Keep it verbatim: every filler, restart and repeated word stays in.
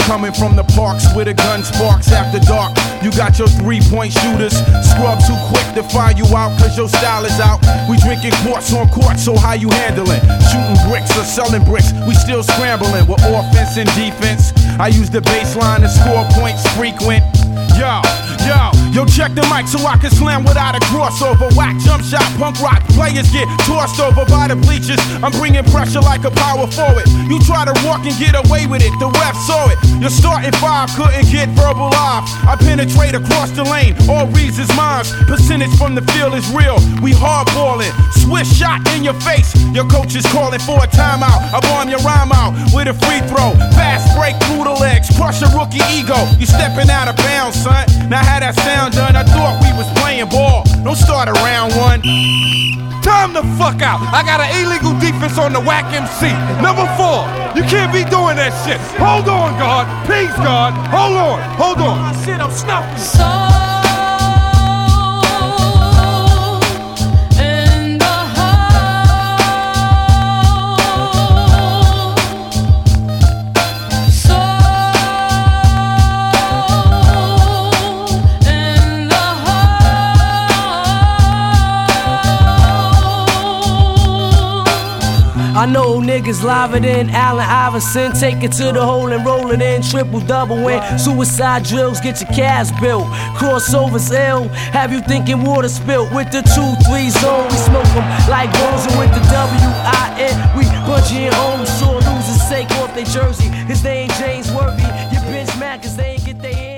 coming from the parks where the gun sparks after dark. You got your three-point shooters, scrub too quick to find you out cause your style is out. We drinking quarts on court, so how you handling? Shooting bricks or selling bricks, we still scrambling with offense and defense. I use the baseline to score points frequent. Yo, yo, yo, check the mic so I can slam without a crossover. Whack, jump shot, punk rock, players get tossed over by the bleachers. I'm bringing pressure like a power forward. You try to walk and get away with it, the ref saw it. Your starting five couldn't get verbal off. I penetrate across the lane, all reads is mine. Percentage from the field is real, we hardballing. Swish shot in your face, your coach is calling for a timeout. I bomb your rhyme out with a free throw. Fast break through the legs, crush a rookie ego. You stepping out of bounds, son. Now how that sound done, I thought we was playing ball. Don't start around one. Time the fuck out. I got an illegal defense on the whack M C. Number four, you can't be doing that shit. Hold on, guard. Peace, guard. Hold on, hold on. Shit, I'm snuffing. So I know niggas liver than Allen Iverson. Take it to the hole and roll it in. Triple double win. Suicide drills, get your calves built. Crossovers ill, have you thinking water spilt. With the two three zone, we smoke them like bones. And with the W I N, we bunch you in home. Sure losers take off their jersey, cause they ain't James Worthy. You bitch mad cause they ain't get their